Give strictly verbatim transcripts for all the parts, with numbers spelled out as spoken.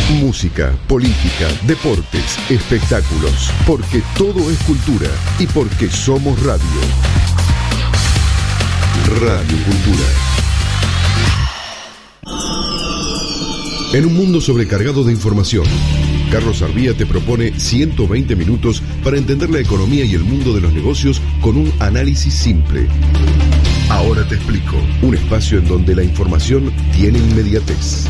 Música, política, deportes, espectáculos, porque todo es cultura y porque somos radio. Radio Cultura. En un mundo sobrecargado de información, Carlos Arbía te propone ciento veinte minutos para entender la economía y el mundo de los negocios con un análisis simple. Ahora te explico, un espacio en donde la información tiene inmediatez.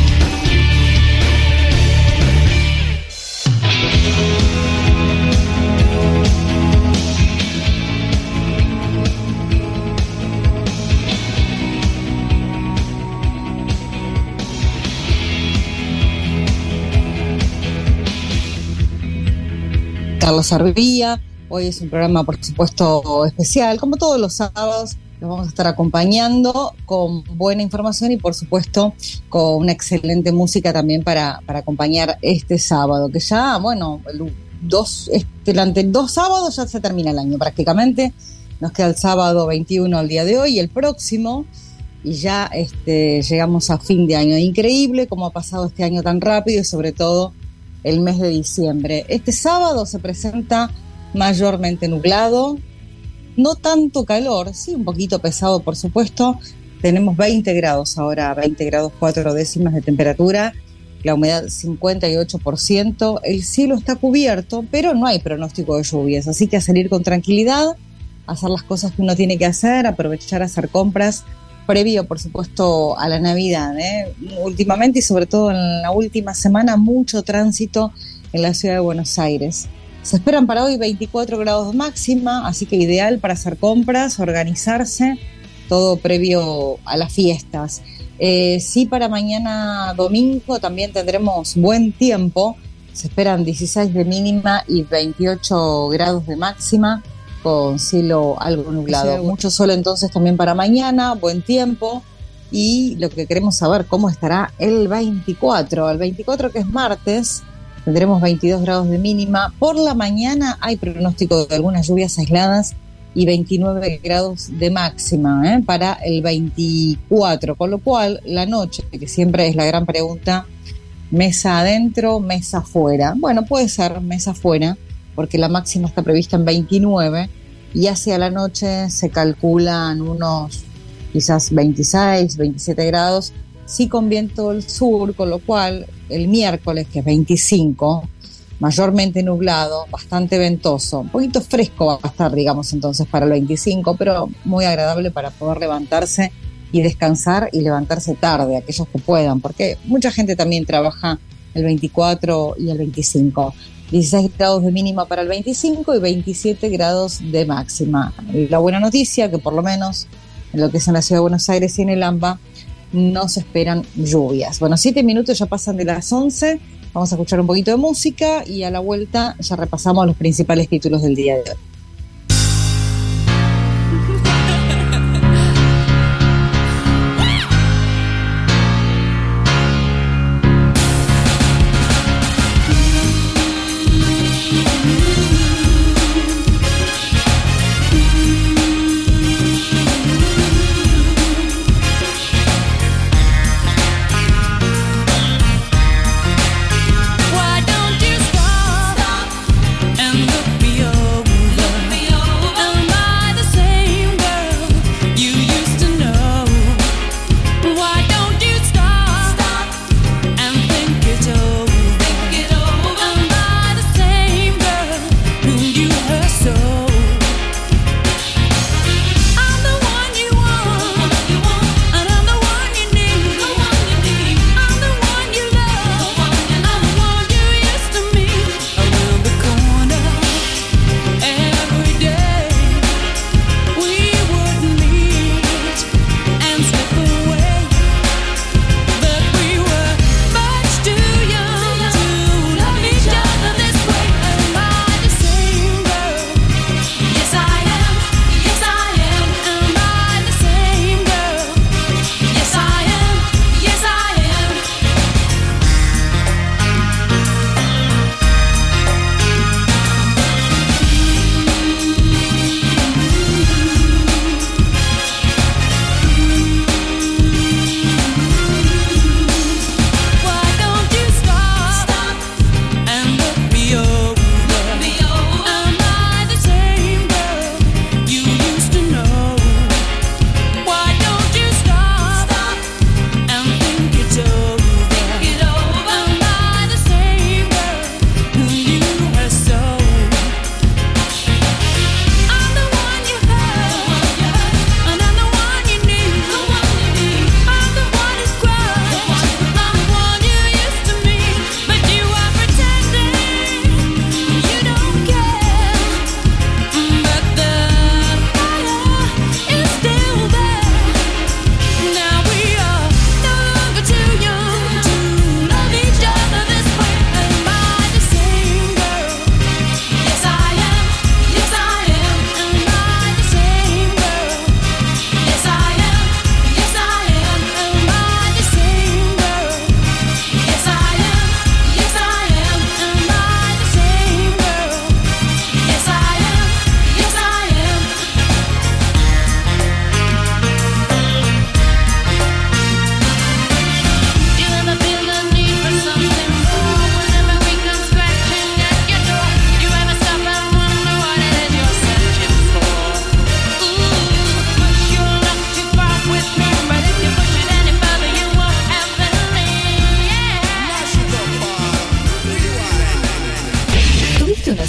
Carlos Arbía, hoy es un programa por supuesto especial, como todos los sábados nos vamos a estar acompañando con buena información y por supuesto con una excelente música también para, para acompañar este sábado, que ya, bueno, el dos, este, durante dos sábados ya se termina el año prácticamente, nos queda el sábado veintiuno el día de hoy y el próximo, y ya este, llegamos a fin de año. Increíble cómo ha pasado este año tan rápido y sobre todo el mes de diciembre. Este sábado se presenta mayormente nublado, no tanto calor, sí, un poquito pesado por supuesto. Tenemos veinte grados ahora, veinte grados cuatro décimas de temperatura, la humedad cincuenta y ocho por ciento, el cielo está cubierto, pero no hay pronóstico de lluvias, así que a salir con tranquilidad, a hacer las cosas que uno tiene que hacer, aprovechar a hacer compras, previo, por supuesto, a la Navidad, ¿eh? Últimamente y sobre todo en la última semana, mucho tránsito en la ciudad de Buenos Aires. Se esperan para hoy veinticuatro grados máxima, así que ideal para hacer compras, organizarse, todo previo a las fiestas. Eh, sí, para mañana domingo también tendremos buen tiempo, se esperan dieciséis de mínima y veintiocho grados de máxima, con cielo algo nublado. Sí, mucho sol entonces también para mañana, buen tiempo, y lo que queremos saber, cómo estará el veinticuatro. El veinticuatro, que es martes, tendremos veintidós grados de mínima. Por la mañana hay pronóstico de algunas lluvias aisladas y veintinueve grados de máxima, ¿eh? Para el veinticuatro, con lo cual la noche, que siempre es la gran pregunta, mesa adentro, mesa afuera. Bueno, puede ser mesa afuera, porque la máxima está prevista en veintinueve y hacia la noche se calculan unos quizás veintiséis, veintisiete grados, sí con viento del sur, con lo cual el miércoles, que es veinticinco, mayormente nublado, bastante ventoso, un poquito fresco va a estar, digamos, entonces para el veinticinco, pero muy agradable para poder levantarse y descansar y levantarse tarde, aquellos que puedan, porque mucha gente también trabaja el veinticuatro y el veinticinco. dieciséis grados de mínima para el veinticinco y veintisiete grados de máxima. La buena noticia, que por lo menos en lo que es en la ciudad de Buenos Aires y en el AMBA no se esperan lluvias. Bueno, siete minutos ya pasan de las once, vamos a escuchar un poquito de música y a la vuelta ya repasamos los principales títulos del día de hoy. Why don't you stop and look me over?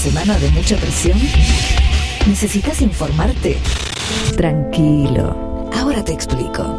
semana de mucha presión? ¿Necesitas informarte? Tranquilo, ahora te explico.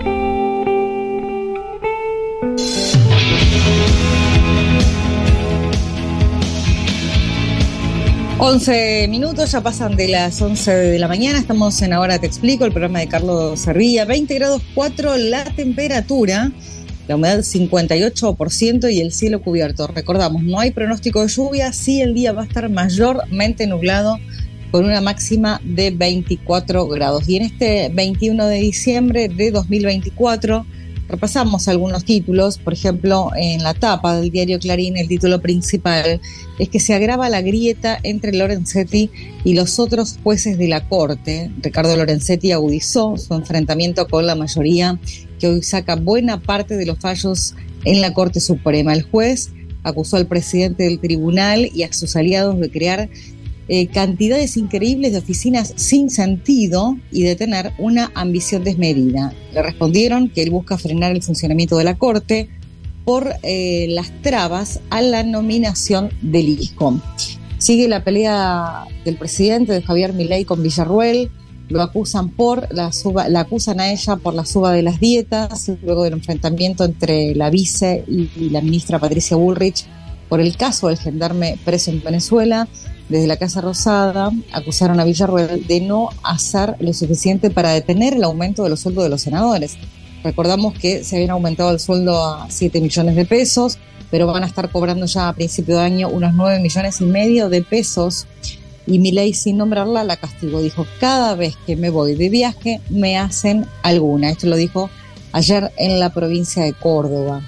once minutos, ya pasan de las once de la mañana, estamos en Ahora Te Explico, el programa de Carlos Servilla. Veinte grados cuatro la temperatura, la humedad cincuenta y ocho por ciento y el cielo cubierto. Recordamos, no hay pronóstico de lluvia, sí el día va a estar mayormente nublado con una máxima de veinticuatro grados. Y en este veintiuno de diciembre de dos mil veinticuatro repasamos algunos títulos. Por ejemplo, en la tapa del diario Clarín, el título principal es que se agrava la grieta entre Lorenzetti y los otros jueces de la Corte. Ricardo Lorenzetti agudizó su enfrentamiento con la mayoría que hoy saca buena parte de los fallos en la Corte Suprema. El juez acusó al presidente del tribunal y a sus aliados de crear Eh, cantidades increíbles de oficinas sin sentido y de tener una ambición desmedida. Le respondieron que él busca frenar el funcionamiento de la Corte por eh, las trabas a la nominación del hijo. Sigue la pelea del presidente, de Javier Milei, con Villarruel. Lo acusan por la suba, la acusan a ella por la suba de las dietas, luego del enfrentamiento entre la vice y, y la ministra Patricia Bullrich por el caso del gendarme preso en Venezuela. Desde la Casa Rosada acusaron a Villarruel de no hacer lo suficiente para detener el aumento de los sueldos de los senadores. Recordamos que se habían aumentado el sueldo a siete millones de pesos, pero van a estar cobrando ya a principio de año unos nueve millones y medio de pesos. Y Milei, sin nombrarla, la castigó. Dijo, cada vez que me voy de viaje me hacen alguna. Esto lo dijo ayer en la provincia de Córdoba.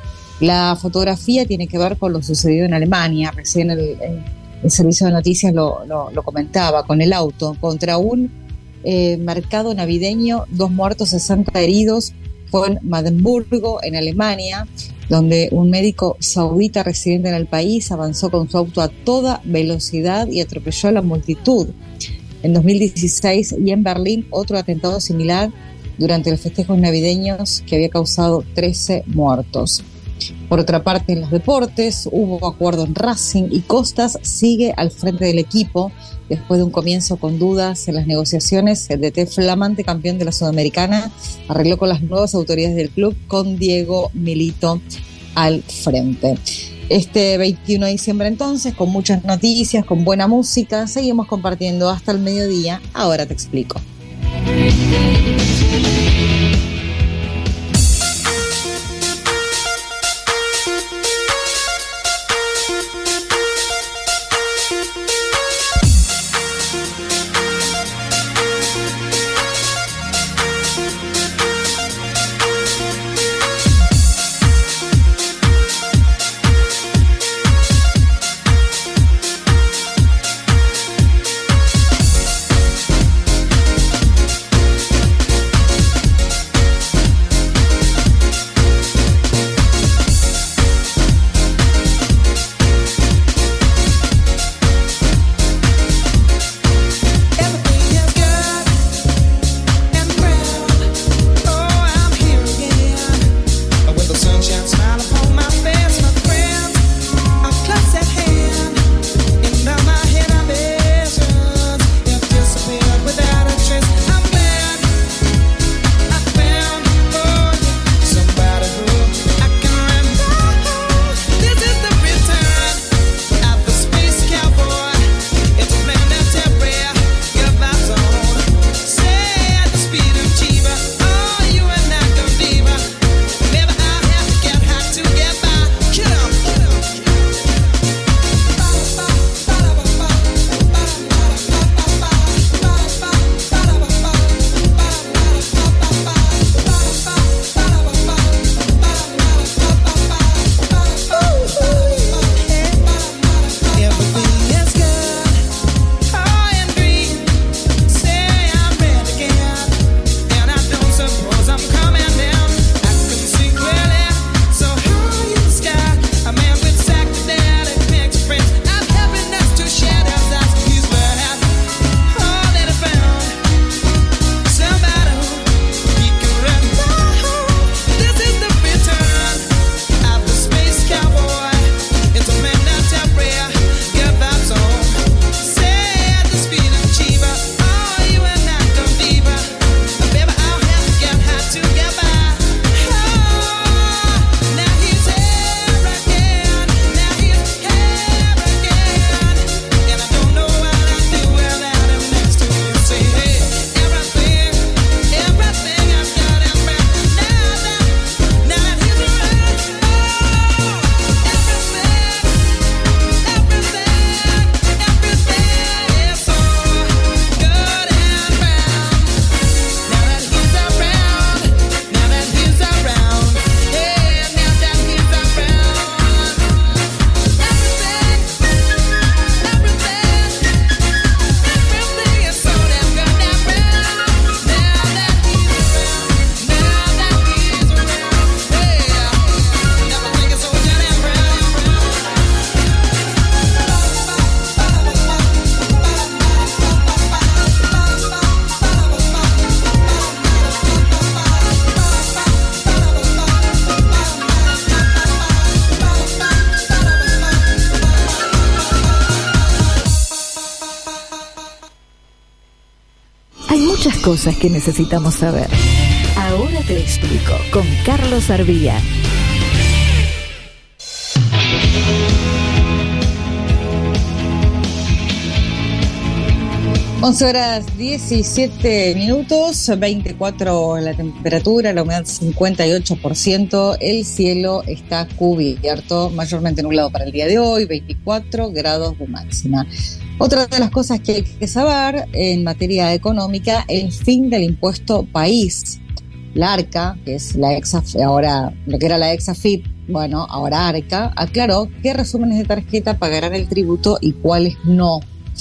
La fotografía tiene que ver con lo sucedido en Alemania. Recién el, el, el servicio de noticias lo, lo, lo comentaba, con el auto contra un eh, mercado navideño, dos muertos, sesenta heridos. Fue en Magdeburgo, en Alemania, donde un médico saudita residente en el país avanzó con su auto a toda velocidad y atropelló a la multitud. En dos mil dieciséis, y en Berlín, otro atentado similar durante los festejos navideños que había causado trece muertos. Por otra parte, en los deportes hubo acuerdo en Racing y Costas sigue al frente del equipo después de un comienzo con dudas en las negociaciones. El D T, flamante campeón de la Sudamericana, arregló con las nuevas autoridades del club con Diego Milito al frente. Este veintiuno de diciembre entonces, con muchas noticias, con buena música, seguimos compartiendo hasta el mediodía. Ahora te explico. cosas que necesitamos saber. Ahora te explico con Carlos Arbía. once horas diecisiete minutos, veinticuatro la temperatura, la humedad cincuenta y ocho por ciento, el cielo está cubierto, mayormente nublado para el día de hoy, veinticuatro grados de máxima. Otra de las cosas que hay que saber en materia económica, el fin del impuesto país. La ARCA, que es la ex, ahora lo que era la ex AFIP, bueno, ahora ARCA, aclaró qué resúmenes de tarjeta pagarán el tributo y cuáles no.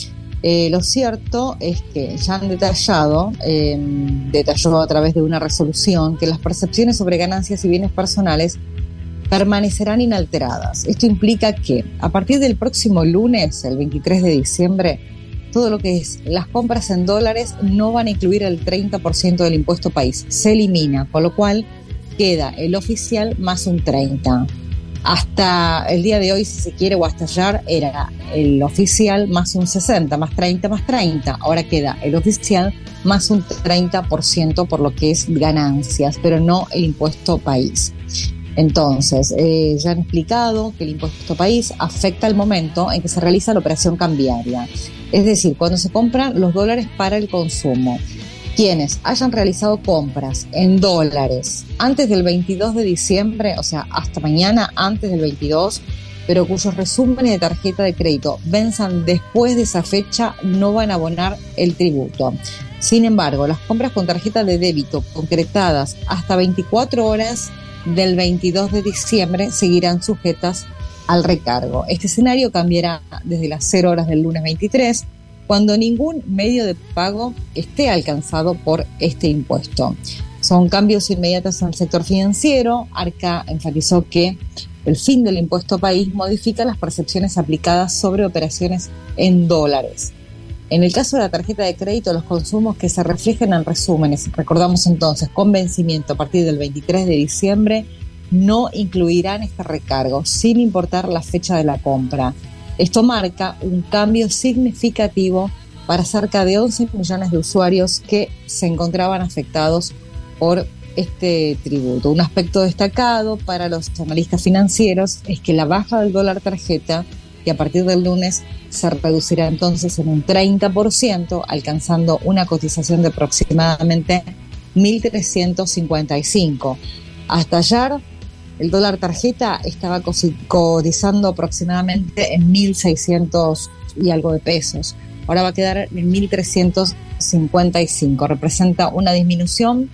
Eh, lo cierto es que ya han detallado, eh, detalló a través de una resolución, que las percepciones sobre ganancias y bienes personales permanecerán inalteradas. Esto implica que a partir del próximo lunes, el veintitrés de diciembre, todo lo que es las compras en dólares no van a incluir el treinta por ciento del impuesto país. Se elimina, con lo cual queda el oficial más un treinta por ciento. Hasta el día de hoy, si se quiere, o hasta ayer, era el oficial más un sesenta, más treinta, más treinta. Ahora queda el oficial más un treinta por ciento por lo que es ganancias, pero no el impuesto país. Entonces, eh, ya han explicado que el impuesto país afecta al momento en que se realiza la operación cambiaria. Es decir, cuando se compran los dólares para el consumo. Quienes hayan realizado compras en dólares antes del veintidós de diciembre, o sea, hasta mañana antes del veintidós, pero cuyos resúmenes de tarjeta de crédito venzan después de esa fecha, no van a abonar el tributo. Sin embargo, las compras con tarjeta de débito concretadas hasta veinticuatro horas del veintidós de diciembre seguirán sujetas al recargo. Este escenario cambiará desde las cero horas del lunes veintitrés, cuando ningún medio de pago esté alcanzado por este impuesto. Son cambios inmediatos en el sector financiero. ARCA enfatizó que el fin del impuesto país modifica las percepciones aplicadas sobre operaciones en dólares. En el caso de la tarjeta de crédito, los consumos que se reflejen en resúmenes, recordamos entonces, con vencimiento a partir del veintitrés de diciembre, no incluirán este recargo, sin importar la fecha de la compra. Esto marca un cambio significativo para cerca de once millones de usuarios que se encontraban afectados por este tributo. Un aspecto destacado para los analistas financieros es que la baja del dólar tarjeta, que a partir del lunes se reducirá entonces en un treinta por ciento, alcanzando una cotización de aproximadamente mil trescientos cincuenta y cinco. Hasta ayer, el dólar tarjeta estaba cotizando aproximadamente en mil seiscientos y algo de pesos. Ahora va a quedar en mil trescientos cincuenta y cinco. Representa una disminución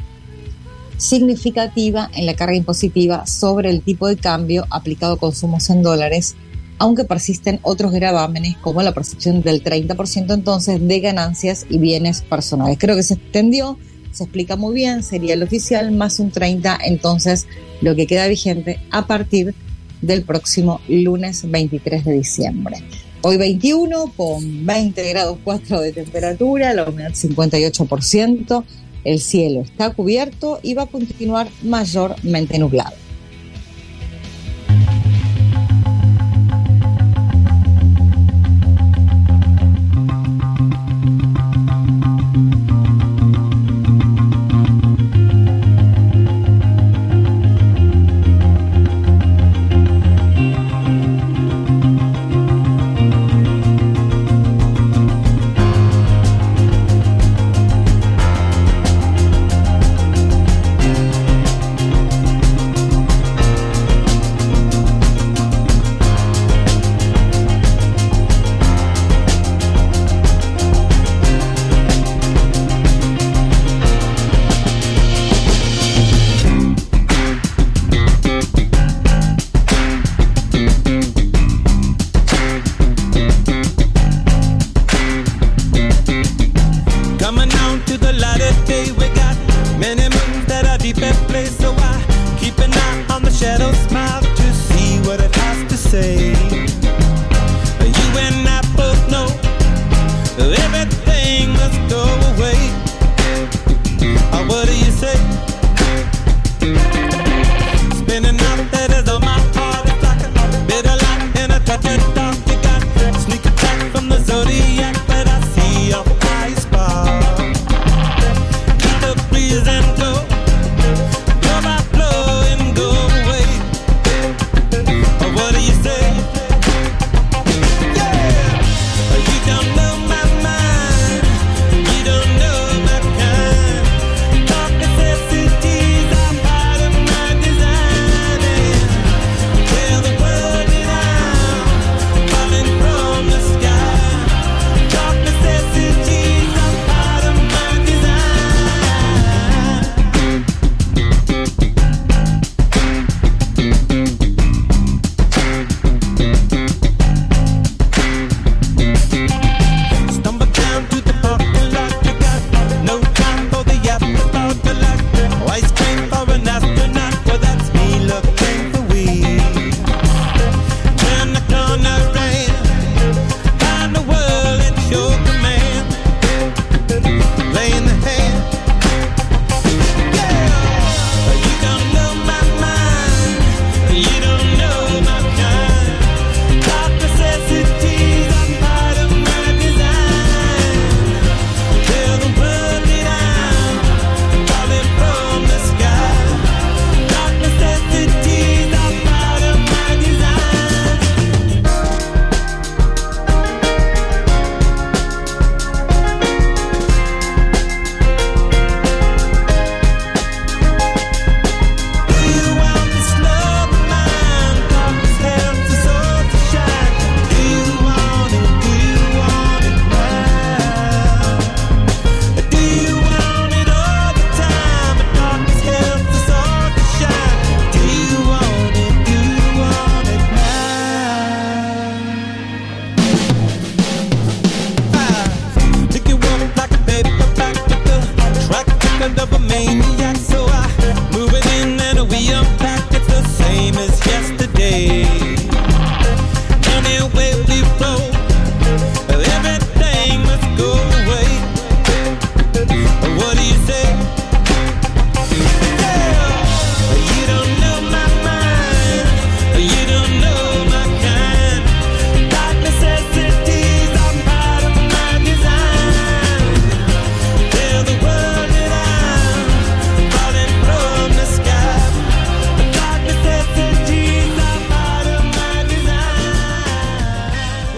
significativa en la carga impositiva sobre el tipo de cambio aplicado a consumos en dólares, aunque persisten otros gravámenes como la percepción del treinta por ciento entonces de ganancias y bienes personales. Creo que se extendió, se explica muy bien, sería el oficial más un treinta, entonces lo que queda vigente a partir del próximo lunes veintitrés de diciembre. Hoy veintiuno con veinte grados cuatro de temperatura, la humedad cincuenta y ocho por ciento, el cielo está cubierto y va a continuar mayormente nublado.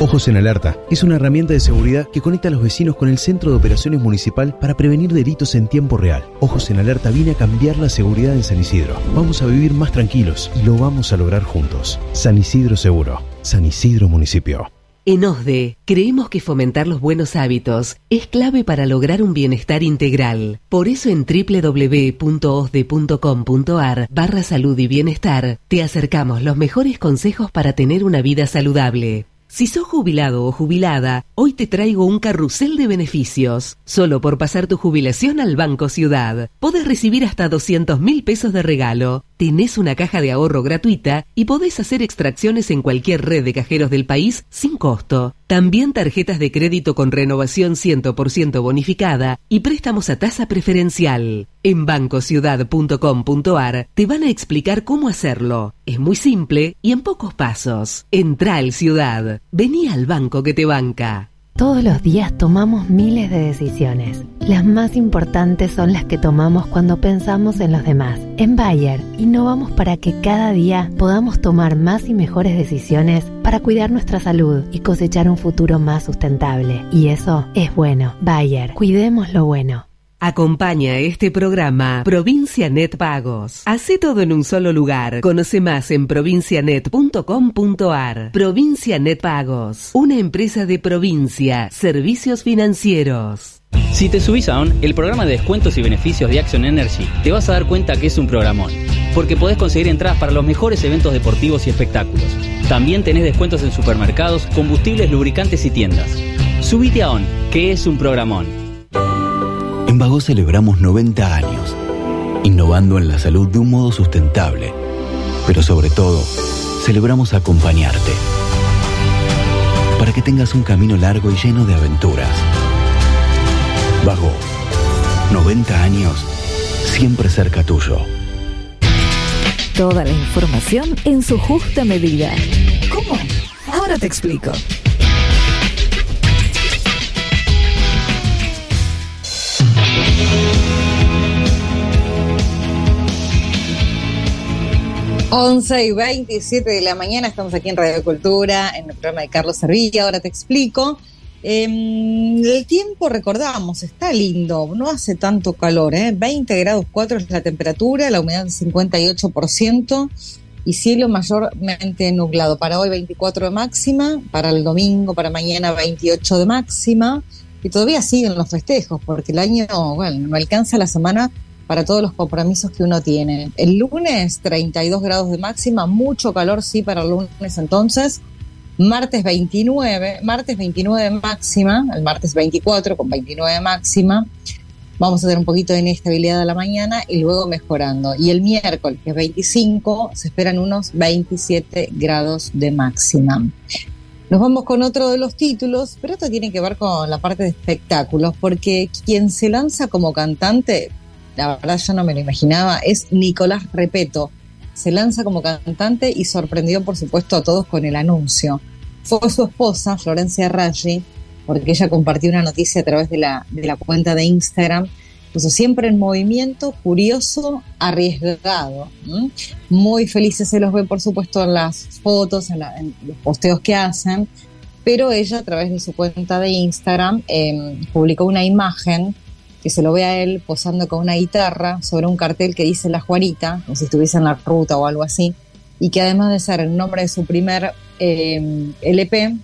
Ojos en Alerta es una herramienta de seguridad que conecta a los vecinos con el Centro de Operaciones Municipal para prevenir delitos en tiempo real. Ojos en Alerta viene a cambiar la seguridad en San Isidro. Vamos a vivir más tranquilos y lo vamos a lograr juntos. San Isidro Seguro. San Isidro Municipio. En OSDE, creemos que fomentar los buenos hábitos es clave para lograr un bienestar integral. Por eso en www.osde.com.ar barra salud y bienestar te acercamos los mejores consejos para tener una vida saludable. Si sos jubilado o jubilada, hoy te traigo un carrusel de beneficios. Solo por pasar tu jubilación al Banco Ciudad. Podés recibir hasta doscientos mil pesos de regalo. Tenés una caja de ahorro gratuita y podés hacer extracciones en cualquier red de cajeros del país sin costo. También tarjetas de crédito con renovación cien por ciento bonificada y préstamos a tasa preferencial. En banco ciudad punto com punto ar te van a explicar cómo hacerlo. Es muy simple y en pocos pasos. Entrá al Ciudad. Vení al banco que te banca. Todos los días tomamos miles de decisiones. Las más importantes son las que tomamos cuando pensamos en los demás. En Bayer, innovamos para que cada día podamos tomar más y mejores decisiones para cuidar nuestra salud y cosechar un futuro más sustentable. Y eso es bueno. Bayer, cuidemos lo bueno. Acompaña este programa Provincia Net Pagos. Hacé todo en un solo lugar. Conoce más en provincia net punto com punto ar. Provincia Net Pagos, una empresa de Provincia, servicios financieros. Si te subís a ON, el programa de descuentos y beneficios de Action Energy, te vas a dar cuenta que es un programón, porque podés conseguir entradas para los mejores eventos deportivos y espectáculos. También tenés descuentos en supermercados, combustibles, lubricantes y tiendas. Subite a ON, que es un programón. En Vago celebramos noventa años, innovando en la salud de un modo sustentable. Pero sobre todo, celebramos acompañarte, para que tengas un camino largo y lleno de aventuras. Vago, noventa años, siempre cerca tuyo. Toda la información en su justa medida. ¿Cómo? Ahora te explico. once y veintisiete de la mañana, estamos aquí en Radio Cultura, en el programa de Carlos Servilla. Ahora te explico. Eh, el tiempo, recordamos, está lindo, no hace tanto calor, ¿eh? veinte grados cuatro es la temperatura, la humedad cincuenta y ocho por ciento y cielo mayormente nublado. Para hoy veinticuatro de máxima, para el domingo, para mañana veintiocho de máxima, y todavía siguen los festejos, porque el año, bueno, no alcanza la semana para todos los compromisos que uno tiene. El lunes, treinta y dos grados de máxima, mucho calor, sí, para el lunes entonces. Martes veintinueve, martes veintinueve de máxima, el martes veinticuatro con veintinueve de máxima. Vamos a tener un poquito de inestabilidad a la mañana y luego mejorando. Y el miércoles, que es veinticinco, se esperan unos veintisiete grados de máxima. Nos vamos con otro de los títulos, pero esto tiene que ver con la parte de espectáculos, porque quien se lanza como cantante, la verdad yo no me lo imaginaba, es Nicolás Repetto. Se lanza como cantante y sorprendió, por supuesto, a todos con el anuncio. Fue su esposa, Florencia Raggi, porque ella compartió una noticia a través de la, de la cuenta de Instagram. Puso siempre en movimiento, curioso, arriesgado. ¿Mm? Muy felices se los ve, por supuesto, en las fotos, en, la, en los posteos que hacen. Pero ella, a través de su cuenta de Instagram, eh, publicó una imagen que se lo ve a él posando con una guitarra sobre un cartel que dice La Juanita, como si estuviese en la ruta o algo así, y que además de ser el nombre de su primer eh, L P,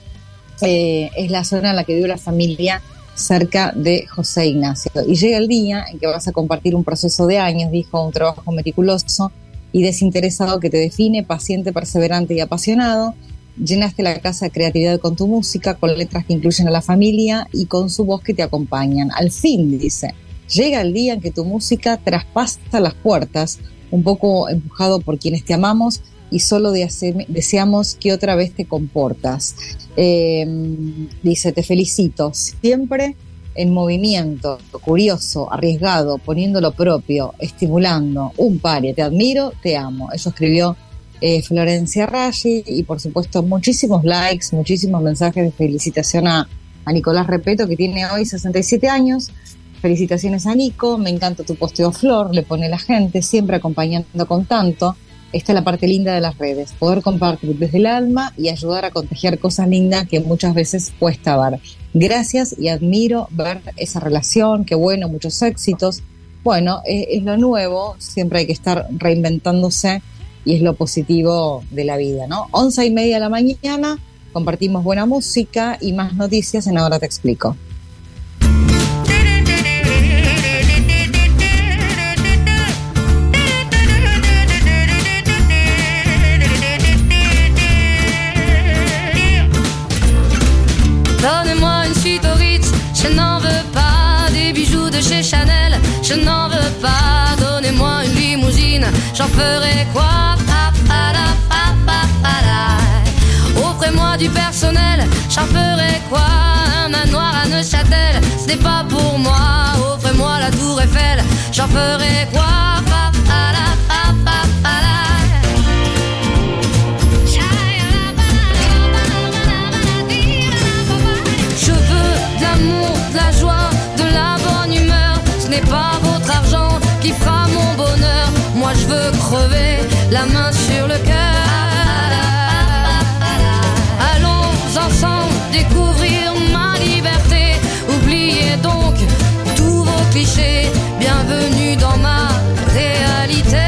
eh, es la zona en la que vive la familia cerca de José Ignacio. Y llega el día en que vas a compartir un proceso de años, dijo, un trabajo meticuloso y desinteresado que te define, paciente, perseverante y apasionado. Llenaste la casa de creatividad con tu música, con letras que incluyen a la familia y con su voz que te acompañan. Al fin, dice, llega el día en que tu música traspasa las puertas, un poco empujado por quienes te amamos y solo de- deseamos que otra vez te comportas. Eh, dice, te felicito, siempre en movimiento, curioso, arriesgado, poniendo lo propio, estimulando, un paria, te admiro, te amo. Eso escribió Eh, Florencia Raggi y por supuesto muchísimos likes, muchísimos mensajes de felicitación a, a Nicolás Repetto, que tiene hoy sesenta y siete años. Felicitaciones a Nico, me encanta tu posteo, Flor, le pone la gente, siempre acompañando con tanto. esta es la parte linda de las redes, poder compartir desde el alma y ayudar a contagiar cosas lindas que muchas veces cuesta ver. Gracias y admiro ver esa relación, qué bueno, muchos éxitos. Bueno, es, es lo nuevo, siempre hay que estar reinventándose y es lo positivo de la vida, ¿no? Once y media de la mañana, compartimos buena música y más noticias en Ahora Te Explico. Donnez-moi une suite au Ritz, je n'en veux pas. Des bijoux de chez Chanel, je n'en veux pas. Donnez-moi une limousine, j'en ferai quoi? Offrez-moi du personnel, j'en ferai quoi? Un manoir à Neuchâtel, ce n'est pas pour moi. Offrez-moi la tour Eiffel, j'en ferai quoi? De la joie, de la bonne humeur, ce n'est pas votre argent qui fera mon bonheur. Moi je veux crever la main sur le cœur. Allons ensemble découvrir ma liberté. Oubliez donc tous vos clichés. Bienvenue dans ma réalité.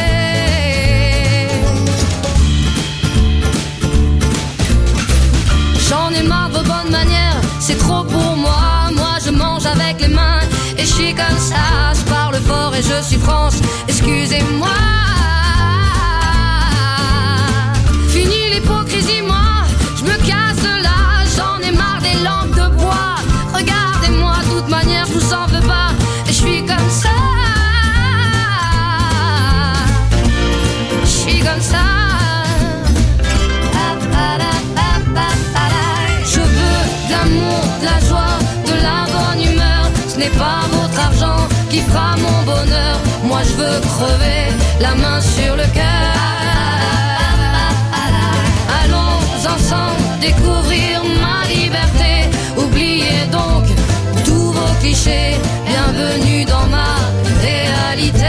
J'en ai marre de vos bonnes manières, c'est trop pour moi. Je mange avec les mains et je suis comme ça. Je parle fort et je suis France, excusez-moi. Fini l'hypocrisie, moi, je me casse de là. J'en ai marre des lampes de bois. Regardez-moi, de toute manière, je vous en veux pas. Et je suis comme ça. Je suis comme ça. Je veux de l'amour, de la joie, de la bonne humeur. Ce n'est pas votre argent qui fera mon bonheur. Moi je veux crever la main sur le cœur. Allons ensemble découvrir ma liberté. Oubliez donc tous vos clichés. Bienvenue dans ma réalité.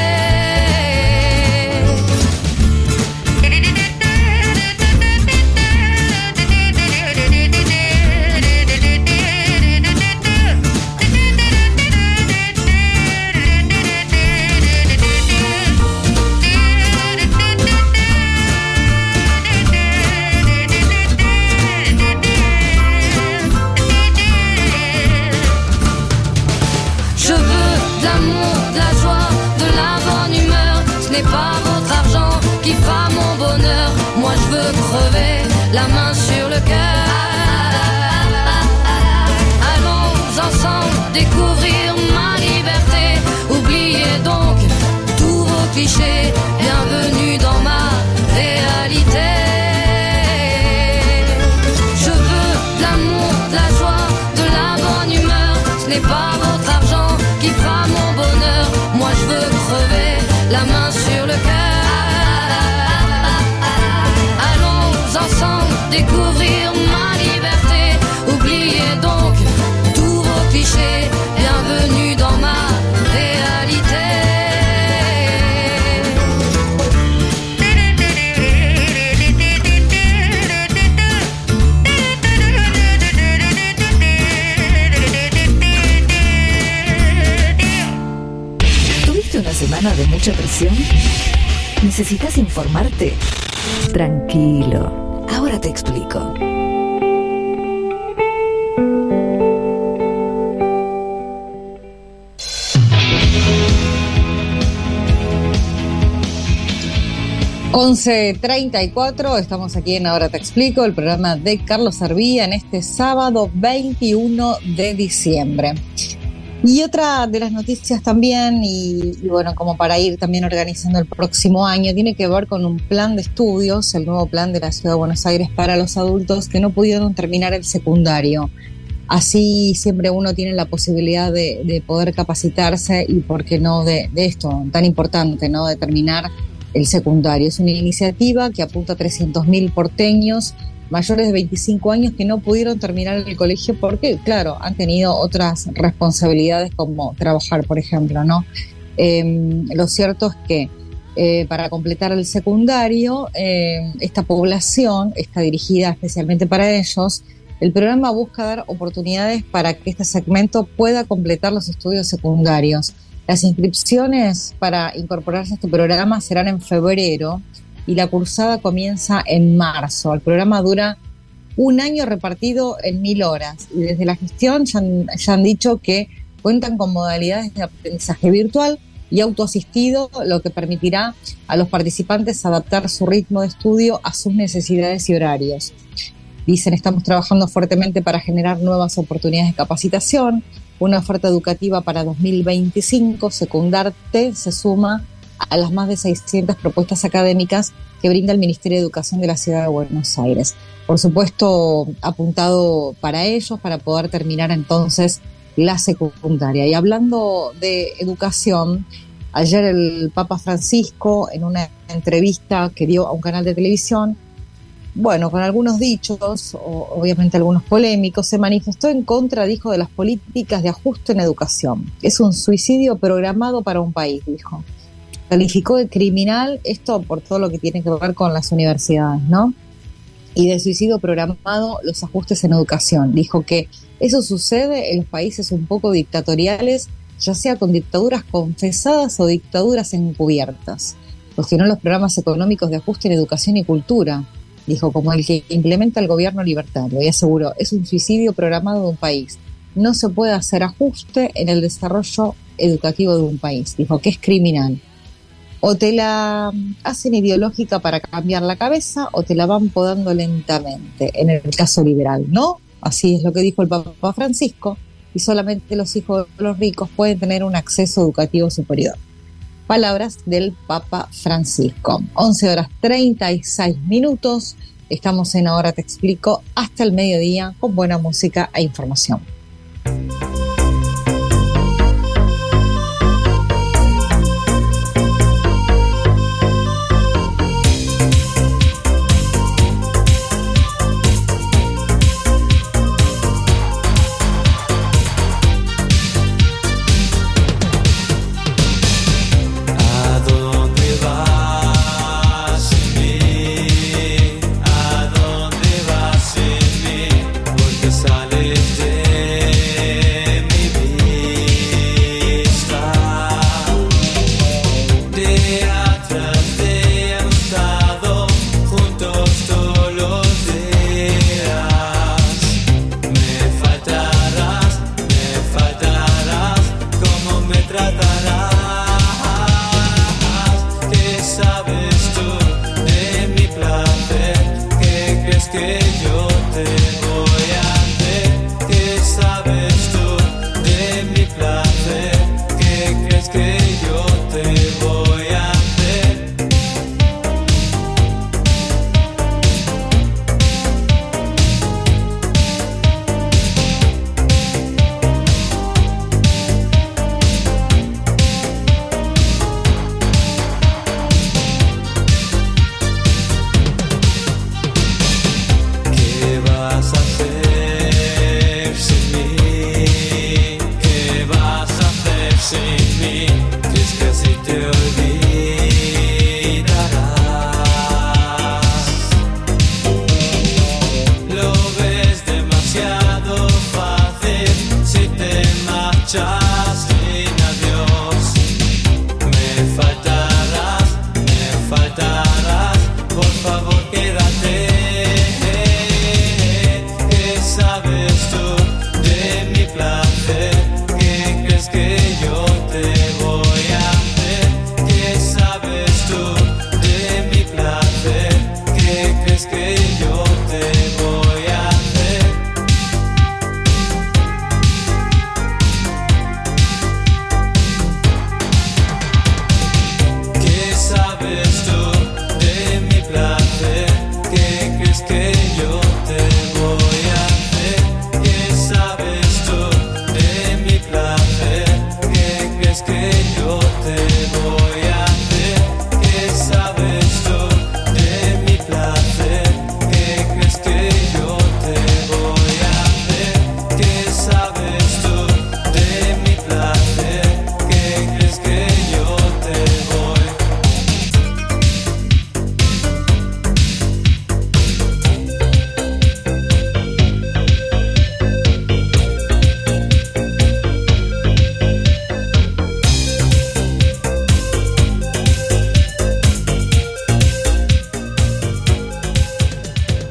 Ce n'est pas votre argent qui fera mon bonheur. Moi je veux crever la main sur le cœur. Allons ensemble découvrir ma liberté. Oubliez donc tous vos clichés. Bienvenue dans ma réalité. Je veux de l'amour, de la joie, de la bonne humeur. Ce n'est pas votre argent qui fera mon bonheur. Moi je veux crever la main sur le cœur. Allons ensemble découvrir ma liberté. Oubliez donc tous vos clichés. Bienvenue dans ma réalité. ¿Tuviste una semana de mucha presión? ¿Necesitas informarte? Tranquilo, ahora te explico. once treinta y cuatro, estamos aquí en Ahora Te Explico, el programa de Carlos Arvía en este sábado veintiuno de diciembre. Y otra de las noticias también, y, y bueno, como para ir también organizando el próximo año, tiene que ver con un plan de estudios, el nuevo plan de la Ciudad de Buenos Aires para los adultos que no pudieron terminar el secundario. Así siempre uno tiene la posibilidad de, de poder capacitarse y, ¿por qué no?, de, de esto tan importante, ¿no?, de terminar el secundario. Es una iniciativa que apunta a trescientos mil porteños mayores de veinticinco años que no pudieron terminar el colegio porque, claro, han tenido otras responsabilidades como trabajar, por ejemplo, ¿no? Eh, lo cierto es que eh, para completar el secundario. Eh, esta población está dirigida especialmente para ellos. El programa busca dar oportunidades para que este segmento pueda completar los estudios secundarios. Las inscripciones para incorporarse a este programa serán en febrero y la cursada comienza en marzo. El programa dura un año repartido en mil horas y desde la gestión ya han, ya han dicho que cuentan con modalidades de aprendizaje virtual y autoasistido, lo que permitirá a los participantes adaptar su ritmo de estudio a sus necesidades y horarios. Dicen, estamos trabajando fuertemente para generar nuevas oportunidades de capacitación, una oferta educativa para dos mil veinticinco. Secundarte se suma a las más de seiscientas propuestas académicas que brinda el Ministerio de Educación de la Ciudad de Buenos Aires. Por supuesto, apuntado para ellos, para poder terminar entonces la secundaria. Y hablando de educación, ayer el Papa Francisco, en una entrevista que dio a un canal de televisión, bueno, con algunos dichos, o obviamente algunos polémicos, se manifestó en contra, dijo, de las políticas de ajuste en educación. Es un suicidio programado para un país, dijo. Calificó de criminal esto por todo lo que tiene que ver con las universidades, ¿no? Y de suicidio programado los ajustes en educación. Dijo que eso sucede en los países un poco dictatoriales, ya sea con dictaduras confesadas o dictaduras encubiertas. Cuestionó los programas económicos de ajuste en educación y cultura, dijo, como el que implementa el gobierno libertario, y aseguró, es un suicidio programado de un país. No se puede hacer ajuste en el desarrollo educativo de un país. Dijo que es criminal. O te la hacen ideológica para cambiar la cabeza o te la van podando lentamente, en el caso liberal, ¿no? Así es lo que dijo el Papa Francisco, y solamente los hijos de los ricos pueden tener un acceso educativo superior. Palabras del Papa Francisco. once horas treinta y seis minutos. Estamos en Ahora Te Explico hasta el mediodía con buena música e información. ¿Qué vas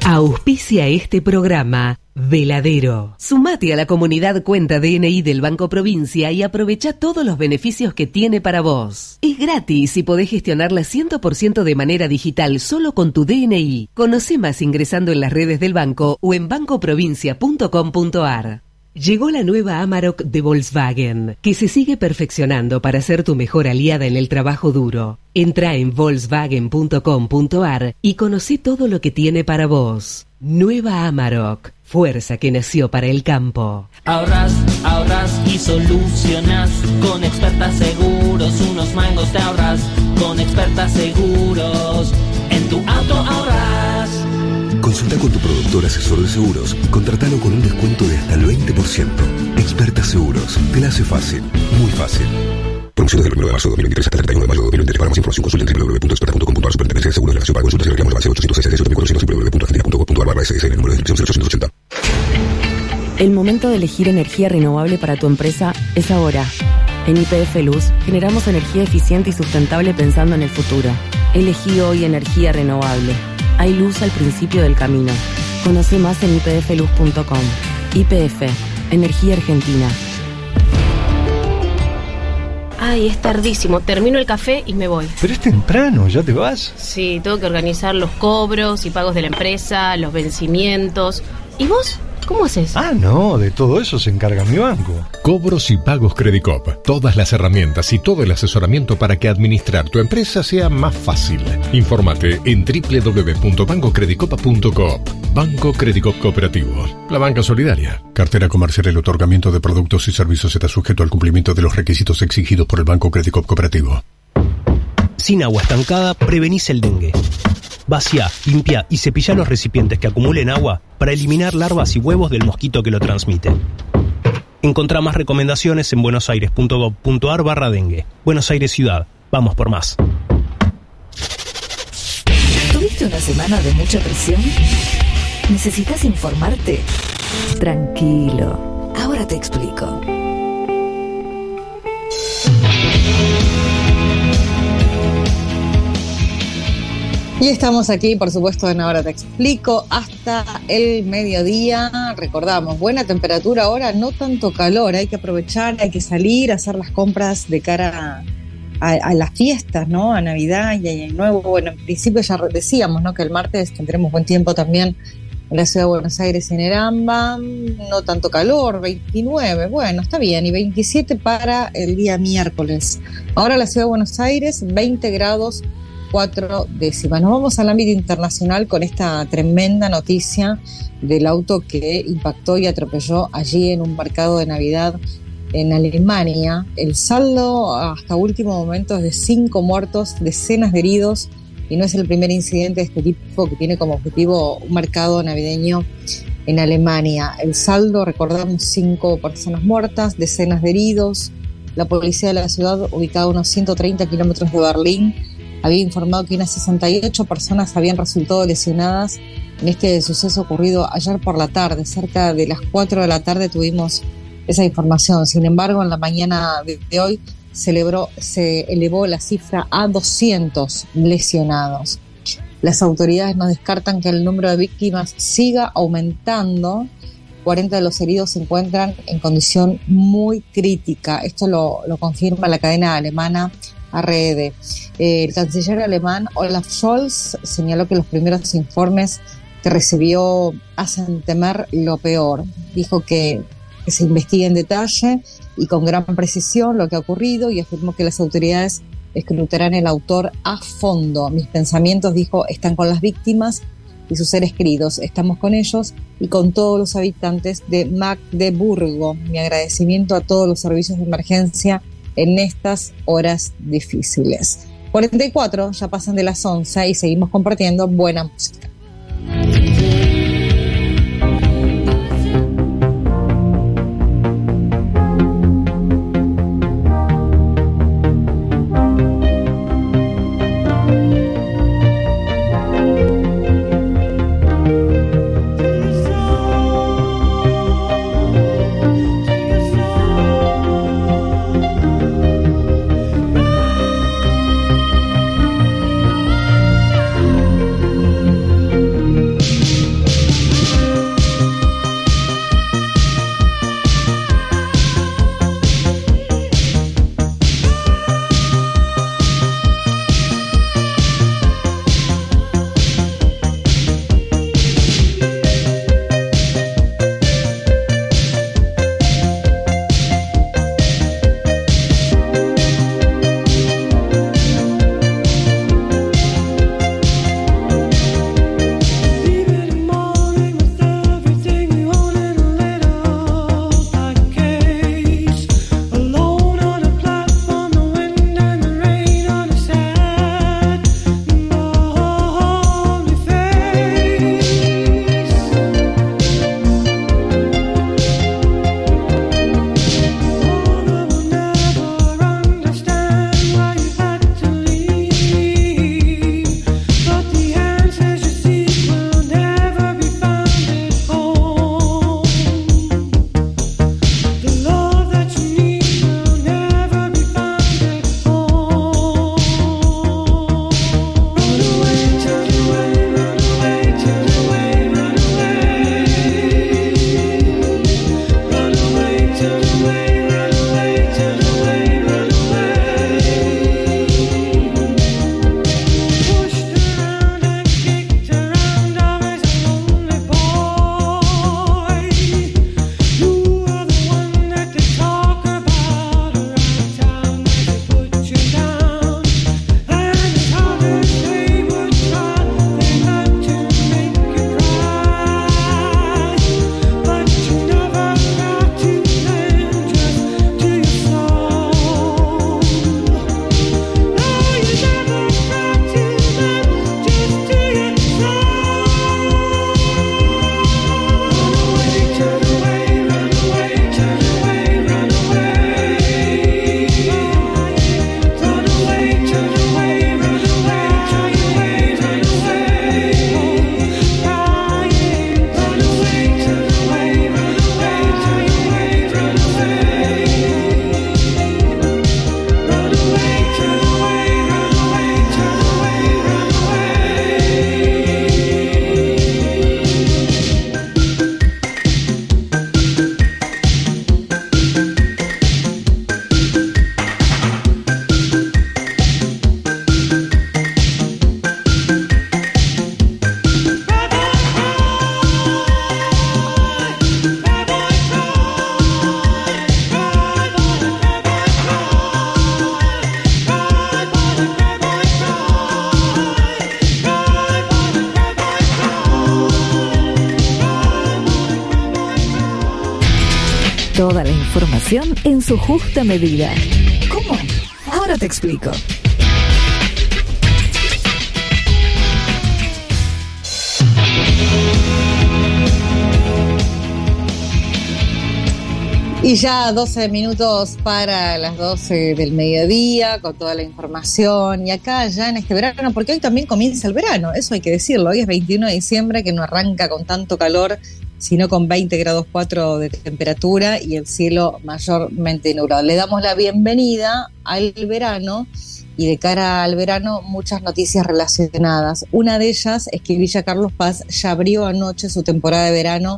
Auspicia este programa Veladero. Sumate a la comunidad Cuenta D N I del Banco Provincia y aprovecha todos los beneficios que tiene para vos. Es gratis y podés gestionarla cien por ciento de manera digital solo con tu D N I. Conoce más ingresando en las redes del banco o en banco provincia punto com punto a r. Llegó la nueva Amarok de Volkswagen, que se sigue perfeccionando para ser tu mejor aliada en el trabajo duro. Entra en volkswagen punto com punto a r y conoce todo lo que tiene para vos. Nueva Amarok, fuerza que nació para el campo. Ahorras, ahorras y solucionas con Expertas Seguros. Unos mangos te ahorras con Expertas Seguros. En tu auto ahorras. Consulta con tu productor asesor de seguros y contratalo con un descuento de hasta el veinte por ciento. Expertas Seguros, te la hace fácil, muy fácil. Promoción desde el primero de marzo de dos mil veintitrés hasta el treinta y uno de mayo de dos mil veintitrés. Para más información consulta en w w w punto experta punto com punto a r. Superintendencia de Seguros de la Nación. Para consultas y reclamos de base ochocientos seis seis cuatrocientos w w w punto argentina punto gov punto a r barra S S. El número de inscripción cero ochocientos ochenta. El momento de elegir energía renovable para tu empresa es ahora. En Y P F Luz generamos energía eficiente y sustentable pensando en el futuro. Elegí hoy energía renovable. Hay luz al principio del camino. Conoce más en y p f luz punto com. Y P F, Energía Argentina. Ay, es tardísimo. Termino el café y me voy. Pero es temprano, ¿ya te vas? Sí, tengo que organizar los cobros y pagos de la empresa, los vencimientos. ¿Y vos? ¿Cómo haces? Ah, no, de todo eso se encarga mi banco. Cobros y pagos Credicop. Todas las herramientas y todo el asesoramiento para que administrar tu empresa sea más fácil. Infórmate en w w w punto banco credicop punto coop. Banco Credicop Cooperativo. La banca solidaria. Cartera comercial. El otorgamiento de productos y servicios está sujeto al cumplimiento de los requisitos exigidos por el Banco Credicop Cooperativo. Sin agua estancada, prevenís el dengue. Vacía, limpia y cepilla los recipientes que acumulen agua para eliminar larvas y huevos del mosquito que lo transmite. Encontrá más recomendaciones en buenosaires punto gov punto a r barra dengue. Buenos Aires Ciudad. Vamos por más. ¿Tuviste una semana de mucha presión? ¿Necesitas informarte? Tranquilo. Ahora te explico. Y estamos aquí, por supuesto, en Ahora Te Explico, hasta el mediodía. Recordamos, buena temperatura ahora, no tanto calor. Hay que aprovechar, hay que salir a hacer las compras de cara a, a las fiestas, ¿no? A Navidad y Año Nuevo. Bueno, en principio ya decíamos, ¿no? Que el martes tendremos buen tiempo también en la ciudad de Buenos Aires y en Eramba. No tanto calor, veintinueve, bueno, está bien. Y veintisiete para el día miércoles. Ahora la ciudad de Buenos Aires, veinte grados. Cuatro décimas. Nos vamos al ámbito internacional con esta tremenda noticia del auto que impactó y atropelló allí en un mercado de Navidad en Alemania. El saldo hasta último momento es de cinco muertos, decenas de heridos, y no es el primer incidente de este tipo que tiene como objetivo un mercado navideño en Alemania. El saldo, recordamos, cinco personas muertas, decenas de heridos. La policía de la ciudad, ubicada a unos ciento treinta kilómetros de Berlín, había informado que unas sesenta y ocho personas habían resultado lesionadas en este suceso ocurrido ayer por la tarde. Cerca de las cuatro de la tarde tuvimos esa información. Sin embargo, en la mañana de hoy celebró, se elevó la cifra a doscientos lesionados. Las autoridades no descartan que el número de víctimas siga aumentando. cuarenta de los heridos se encuentran en condición muy crítica. Esto lo, lo confirma la cadena alemana A R D. El canciller alemán Olaf Scholz señaló que los primeros informes que recibió hacen temer lo peor. Dijo que, que se investigue en detalle y con gran precisión lo que ha ocurrido, y afirmó que las autoridades escrutarán el autor a fondo. Mis pensamientos, dijo, están con las víctimas y sus seres queridos. Estamos con ellos y con todos los habitantes de Magdeburgo. Mi agradecimiento a todos los servicios de emergencia en estas horas difíciles. cuarenta y cuatro, ya pasan de las once y seguimos compartiendo buena música. Toda la información en su justa medida. ¿Cómo? Ahora te explico. Y ya doce minutos para las doce del mediodía, con toda la información. Y acá ya en este verano, porque hoy también comienza el verano, eso hay que decirlo. Hoy es veintiuno de diciembre, que no arranca con tanto calor, sino con veinte grados cuatro de temperatura y el cielo mayormente nublado. Le damos la bienvenida al verano y de cara al verano muchas noticias relacionadas. Una de ellas es que Villa Carlos Paz ya abrió anoche su temporada de verano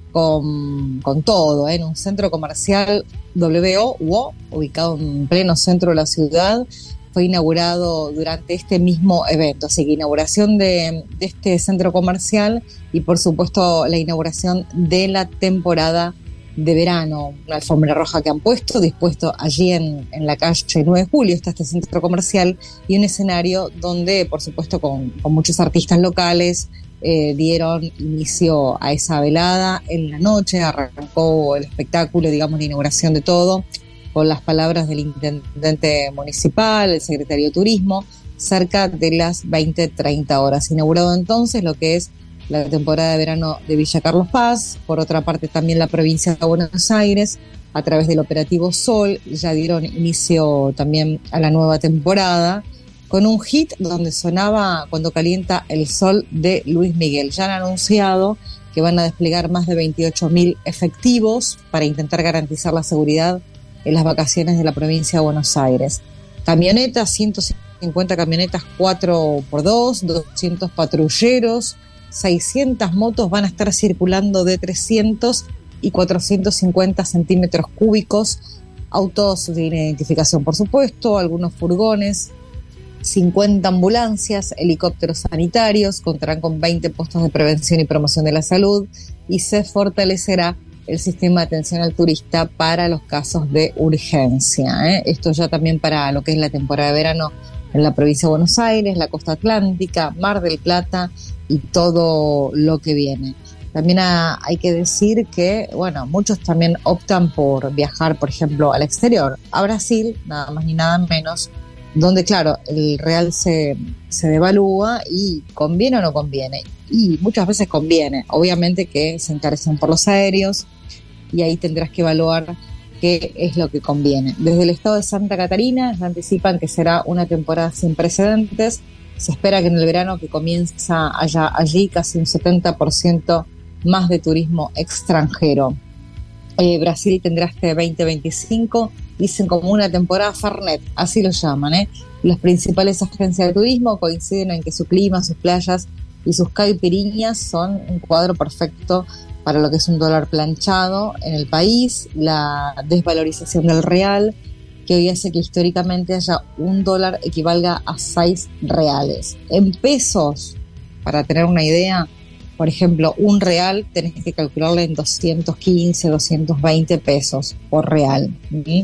Con, con todo, ¿eh? En un centro comercial W O, U O, ubicado en pleno centro de la ciudad. Fue inaugurado durante este mismo evento, así que inauguración de, de este centro comercial y por supuesto la inauguración de la temporada de verano. Una alfombra roja que han puesto, dispuesto allí en, en la calle nueve de julio, está este centro comercial y un escenario donde por supuesto con, con muchos artistas locales Eh, dieron inicio a esa velada. En la noche arrancó el espectáculo, digamos, de inauguración de todo, con las palabras del intendente municipal, el secretario de Turismo, cerca de las veinte treinta horas. Inaugurado entonces lo que es la temporada de verano de Villa Carlos Paz. Por otra parte, también la provincia de Buenos Aires, a través del operativo Sol, ya dieron inicio también a la nueva temporada, con un hit donde sonaba Cuando calienta el sol de Luis Miguel. Ya han anunciado que van a desplegar más de veintiocho mil efectivos para intentar garantizar la seguridad en las vacaciones de la provincia de Buenos Aires. Camionetas, ciento cincuenta camionetas cuatro por dos, doscientos patrulleros, seiscientas motos van a estar circulando de trescientos y cuatrocientos cincuenta centímetros cúbicos, autos de identificación por supuesto, algunos furgones, cincuenta ambulancias, helicópteros sanitarios, contarán con veinte puestos de prevención y promoción de la salud y se fortalecerá el sistema de atención al turista para los casos de urgencia, ¿eh? Esto ya también para lo que es la temporada de verano en la provincia de Buenos Aires, la costa atlántica, Mar del Plata y todo lo que viene. También ha, hay que decir que, bueno, muchos también optan por viajar, por ejemplo, al exterior, a Brasil, nada más ni nada menos, donde claro, el real se, se devalúa y conviene o no conviene, y muchas veces conviene, obviamente que se encarecen por los aéreos y ahí tendrás que evaluar qué es lo que conviene. Desde el estado de Santa Catarina ya anticipan que será una temporada sin precedentes, se espera que en el verano que comienza allá, allí casi un setenta por ciento más de turismo extranjero. Eh, Brasil tendrá este veinte veinticinco, dicen como una temporada Fernet, así lo llaman, ¿eh? Las principales agencias de turismo coinciden en que su clima, sus playas y sus caipirinhas son un cuadro perfecto para lo que es un dólar planchado en el país, la desvalorización del real, que hoy hace que históricamente haya un dólar equivalga a seis reales. En pesos, para tener una idea, por ejemplo, un real tenés que calcularle en doscientos quince, doscientos veinte pesos por real. ¿Sí?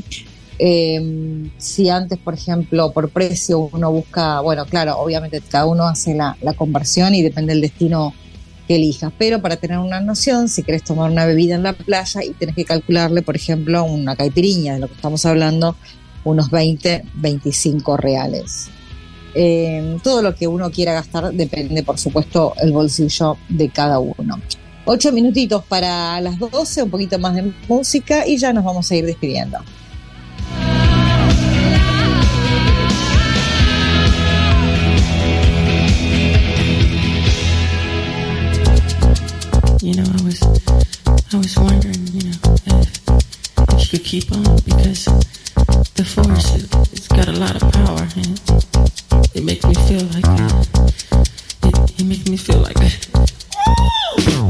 Eh, si antes, por ejemplo, por precio uno busca, bueno, claro, obviamente cada uno hace la, la conversión y depende del destino que elijas, pero para tener una noción, si querés tomar una bebida en la playa y tenés que calcularle, por ejemplo, una caipirinha, de lo que estamos hablando, unos veinte, veinticinco reales. Eh, todo lo que uno quiera gastar depende, por supuesto, el bolsillo de cada uno. Ocho minutitos para las doce, un poquito más de música y ya nos vamos a ir despidiendo. You know, I was, I was wondering, you know, if, if you could keep on, because the force, it, it's got a lot of power, and it makes me feel like, uh, it, it makes me feel like, uh,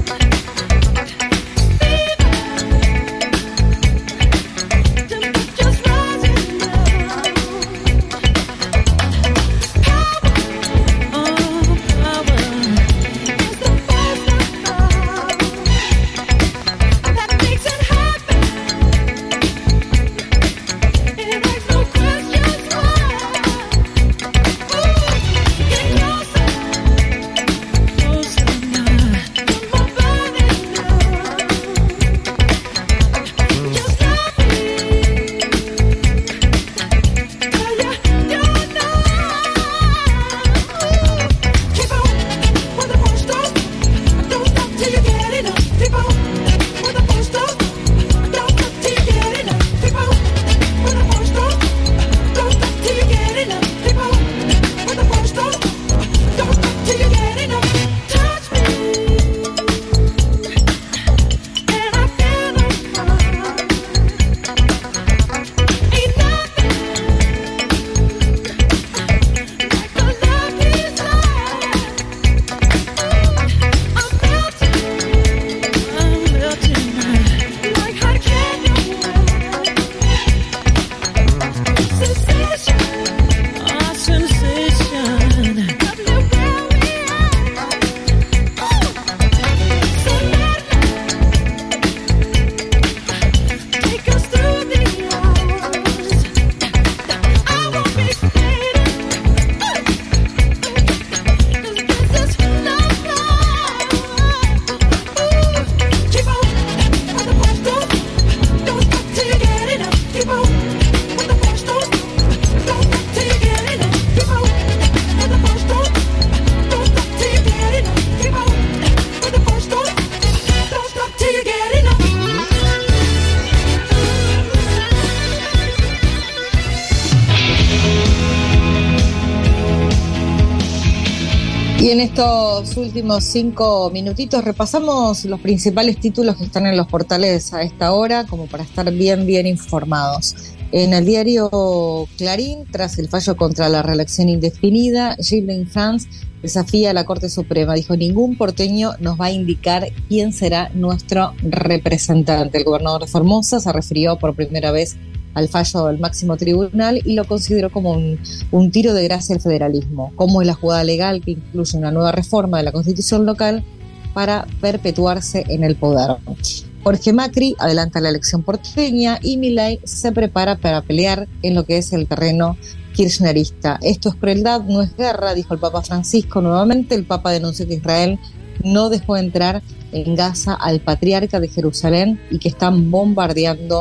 Just Y en estos últimos cinco minutitos repasamos los principales títulos que están en los portales a esta hora, como para estar bien, bien informados. En el diario Clarín, tras el fallo contra la reelección indefinida, Gilles France desafía a la Corte Suprema. Dijo, ningún porteño nos va a indicar quién será nuestro representante. El gobernador de Formosa se refirió por primera vez al fallo del máximo tribunal y lo consideró como un, un tiro de gracia al federalismo, como es la jugada legal que incluye una nueva reforma de la Constitución local para perpetuarse en el poder. Jorge Macri adelanta la elección porteña y Milei se prepara para pelear en lo que es el terreno kirchnerista. Esto es crueldad, no es guerra, dijo el Papa Francisco nuevamente. El Papa denunció que Israel no dejó entrar en Gaza al patriarca de Jerusalén y que están bombardeando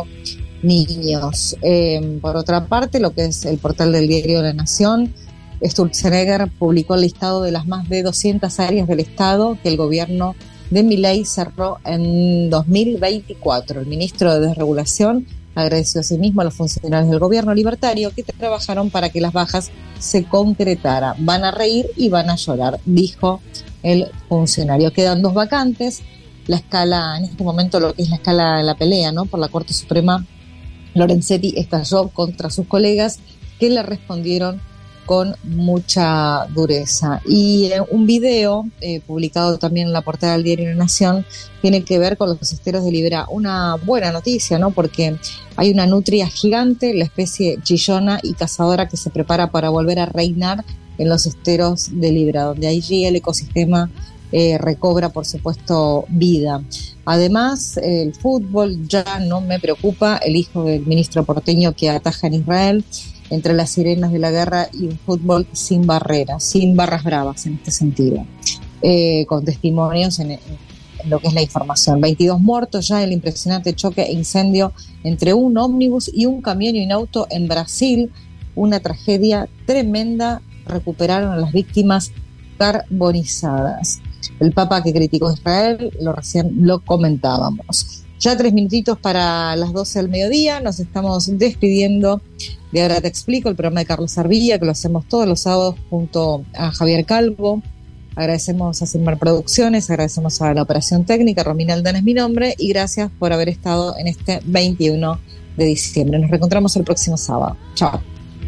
niños. Eh, por otra parte, lo que es el portal del diario La Nación, Sturzenegger publicó el listado de las más de doscientas áreas del Estado que el gobierno de Milei cerró en dos mil veinticuatro. El ministro de Desregulación agradeció asimismo a los funcionarios del gobierno libertario que trabajaron para que las bajas se concretaran. Van a reír y van a llorar, dijo el funcionario. Quedan dos vacantes. La escala, en este momento lo que es la escala de la pelea, ¿no? Por la Corte Suprema, Lorenzetti estalló contra sus colegas que le respondieron con mucha dureza. Y eh, un video eh, publicado también en la portada del diario La Nación tiene que ver con los esteros de Libra. Una buena noticia, ¿no? Porque hay una nutria gigante, la especie chillona y cazadora que se prepara para volver a reinar en los esteros de Libra, donde allí el ecosistema eh, recobra, por supuesto, vida. Además, el fútbol ya no me preocupa, el hijo del ministro porteño que ataja en Israel, entre las sirenas de la guerra y un fútbol sin barreras, sin barras bravas en este sentido, eh, con testimonios en, en lo que es la información. veintidós muertos ya en el impresionante choque e incendio entre un ómnibus y un camión y un auto en Brasil, una tragedia tremenda. Recuperaron a las víctimas carbonizadas. El Papa que criticó a Israel, lo recién lo comentábamos. Ya tres minutitos para las doce del mediodía, nos estamos despidiendo de Ahora Te Explico, el programa de Carlos Arbilla, que lo hacemos todos los sábados junto a Javier Calvo. Agradecemos a Silmar Producciones, agradecemos a la operación técnica, Romina Aldana es mi nombre, y gracias por haber estado en este veintiuno de diciembre. Nos reencontramos el próximo sábado. Chao.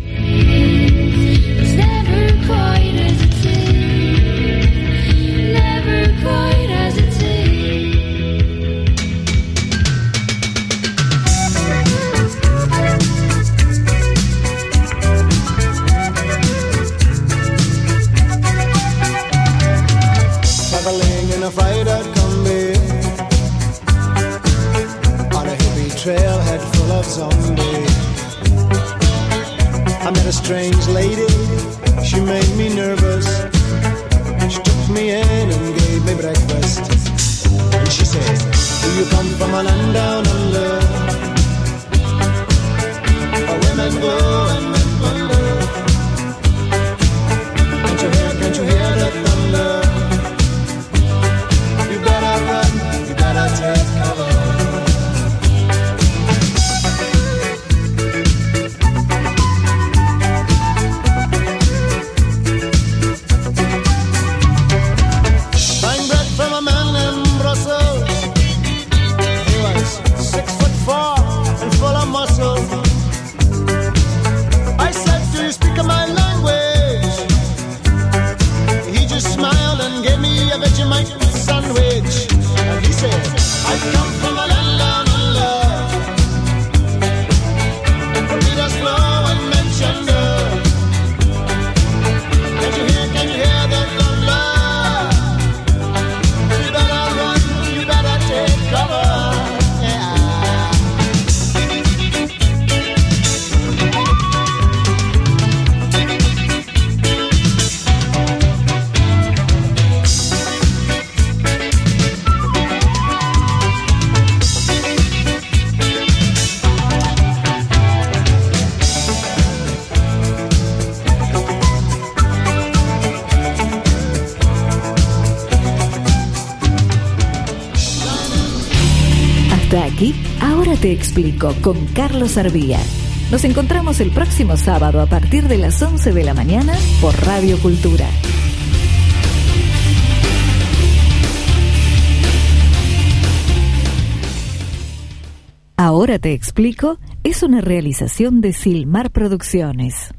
Trailhead full of zombies. I met a strange lady, she made me nervous. She took me in and gave me breakfast. And she said, do you come from a land down under, where women go and men wonder? Can't you hear, can't you hear the thunder? You better run, you better take cover. Sandwich, and he said, I come from a land down under, where Peter's flow and mention her. Can you hear, can you hear the thunder? You better run, you better take cover. Hasta aquí, Ahora Te Explico con Carlos Arbilla. Nos encontramos el próximo sábado a partir de las once de la mañana por Radio Cultura. Ahora te explico es una realización de Silmar Producciones.